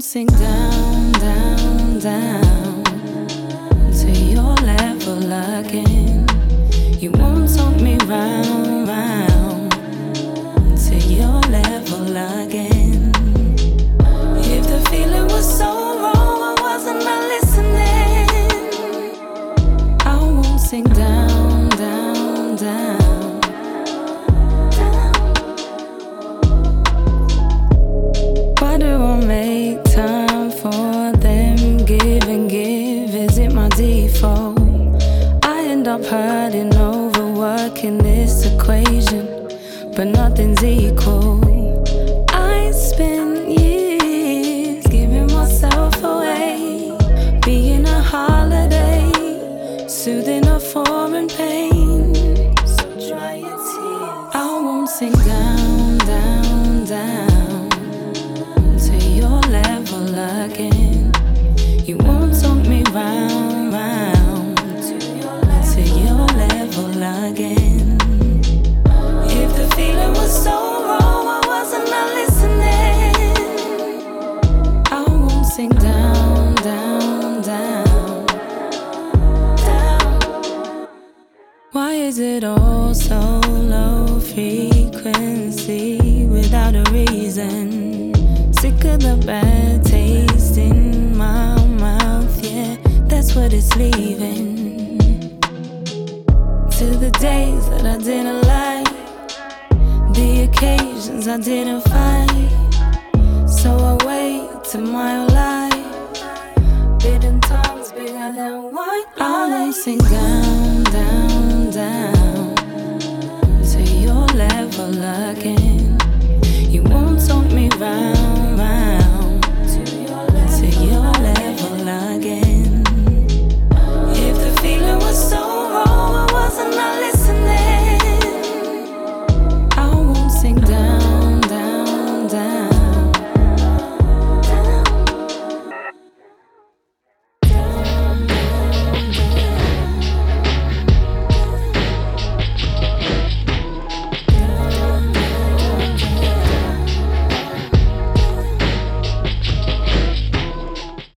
sink down, down, down to your level again. You won't talk me round, round to your level again. If the feeling was so wrong, why wasn't I listening? I won't sink down, down, down. Why do I make time for them? Give and give, is it my default? I end up hurting, overworking this equation, but nothing's equal. I spent years giving myself away, being a holiday, soothing a foreign pain. So dry your tears. I won't sink down, down, down to your level again. You won't talk me round, round to your level again. If the feeling was so wrong, why wasn't I listening? I won't sink down, down, down, down. Why is it all so low frequency without a reason? Sick of the bad taste in my mouth, yeah, that's what it's leaving. To the days that I didn't like, the occasions I didn't fight. So I wait to my whole life, bidden tongues bigger than white. I won't sink down, down, down to your level again.